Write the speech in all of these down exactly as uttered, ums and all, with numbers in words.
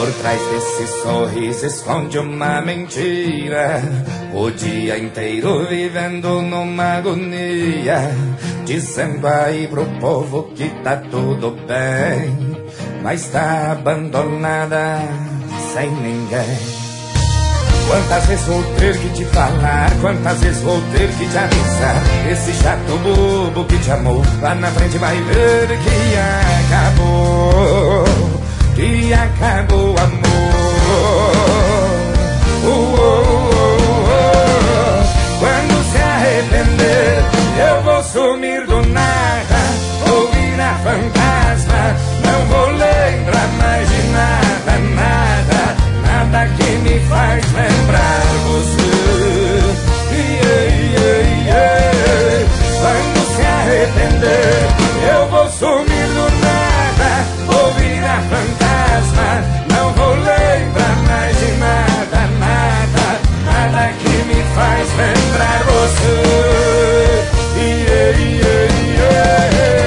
Por trás desse sorriso esconde uma mentira. O dia inteiro vivendo numa agonia, dizendo aí pro povo que tá tudo bem, mas tá abandonada sem ninguém. Quantas vezes vou ter que te falar, quantas vezes vou ter que te avisar. Esse chato bobo que te amou, lá na frente vai ver que acabou, que acabou o amor. Uh, uh, uh, uh. Quando se arrepender, eu vou sumir do nada, vou virar fantasma, não vou lembrar mais de nada, nada, nada que me faz lembrar você. Yeah, yeah, yeah. Quando se arrepender, eu vou sumir do nada, vou virar fantasma, não vou lembrar mais de nada, nada, nada que me faz lembrar você. Yeah, yeah, yeah.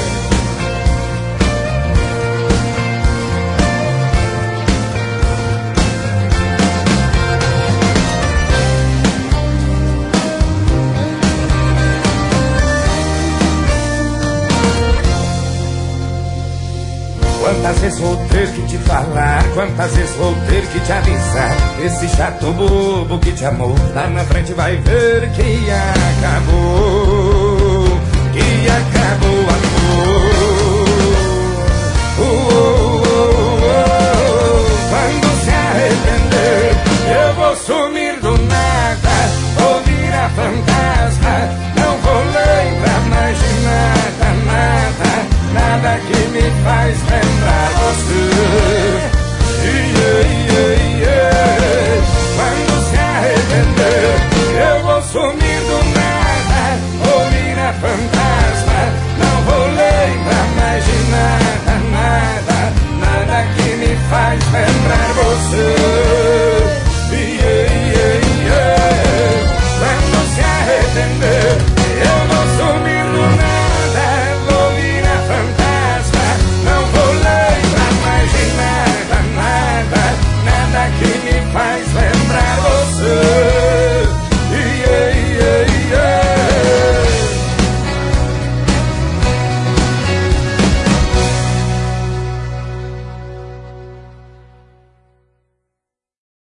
Quantas vezes vou ter que te falar, quantas vezes vou ter que te avisar. Esse chato bobo que te amou, lá na frente vai ver que acabou, que acabou o amor. Uh, uh, uh, uh. Quando se arrepender, eu vou sumir do nada, vou virar fantasma, não vou lembrar mais de nada, nada, nada que me faz lembrar você. Yeah, yeah, yeah. Quando se arrepender, eu vou sumir do nada, vou virar fantasma,